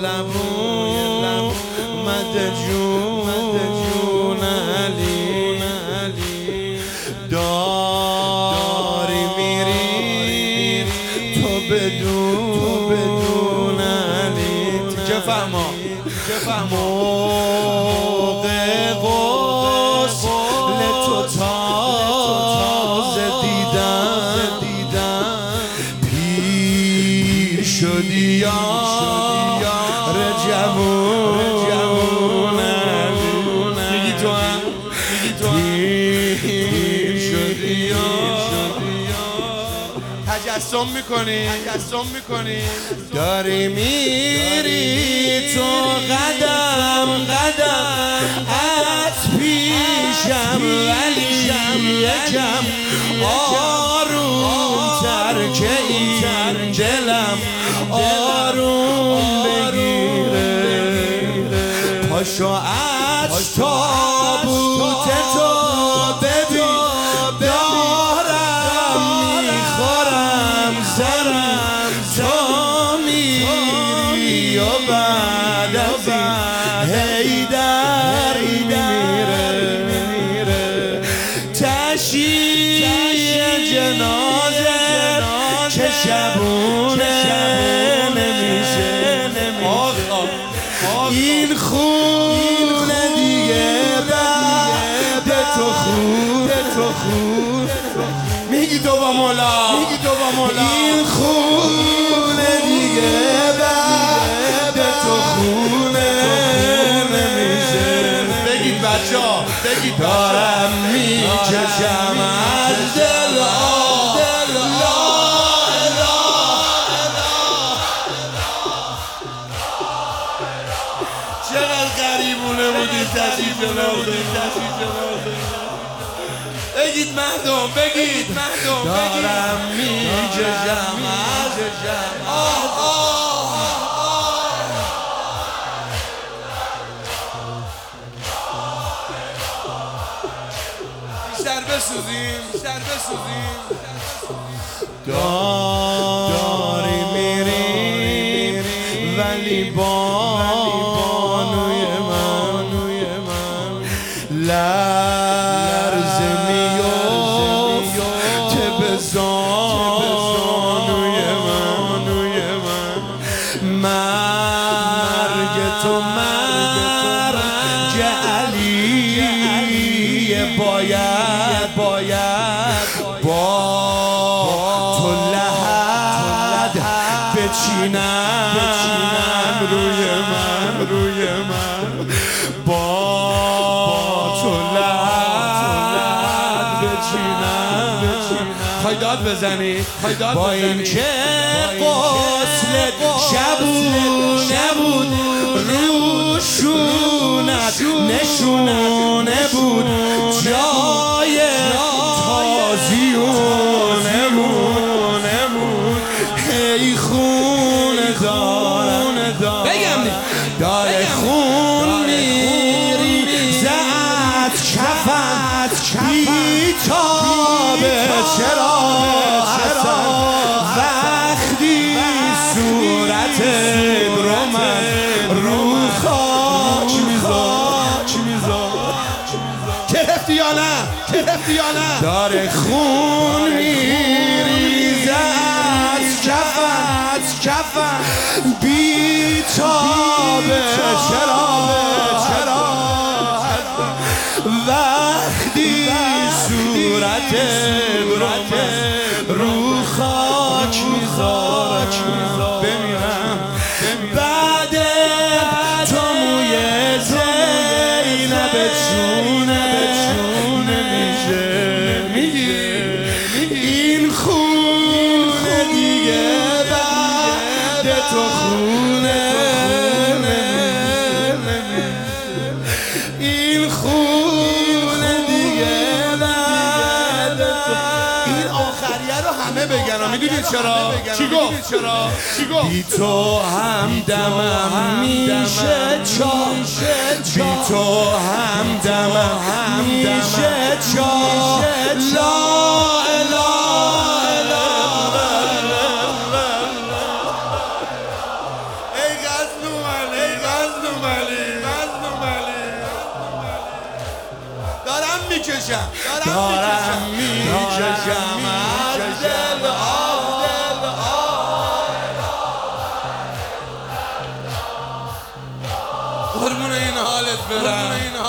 لبون مده جون علی داری میری تو بدون علی چه فهما موقع غسل تو تازه دیدم پیر شدی یار جوون میگی تو هم پیر شدی تجسم میکنی داری میری تو قدم از پیشم ولی یکم آروم تر که این دلم آروم بگیره پاشو از تابوت تو ببین دارم میخورم سرم تو میری و بعد از این حیدر میره تشییع جنازه که شبونه نمیشه این خون دیگه بعد تو خون میگی تو با مولا این خون دیگه بعد تو خونه نمیشه بگید بچه‌ها دارم میکشم از دل چقدر غریبونه بودیم تشریف ناردیم بگید مردم دارم میکشم از بیشتر بسوزیم داری میری ولی بانوی من لرزه میفته به زانوی من مرگ تو مرگ علی باید با تو لحد بچینم روی من با تو لحد بچینم خواهی داد بزنی با این که غسل شبونه بود روشونت نشونه بود جای تازیونه بود ای خون بگم داره خون میریزه از کفن بیتابه چرا وقتی صورت رو من رو خاک میذار گرفتی یا نه داره خون میریزه از کفن بیتابه چرا وقتی صورت رو خاک میذار بمیرم بعد تو موی زینب چونه میشه میگی این خون دیگه بعد تو خونه این خون دیگه بعد این آخریه رو همه بگن میدونی چرا؟ چی گفت؟ بی تو همدمم میشه بی تو همدمم میشه لا اله ای غزنومن میکشم دارم میکشم از دل قربون این حالت برم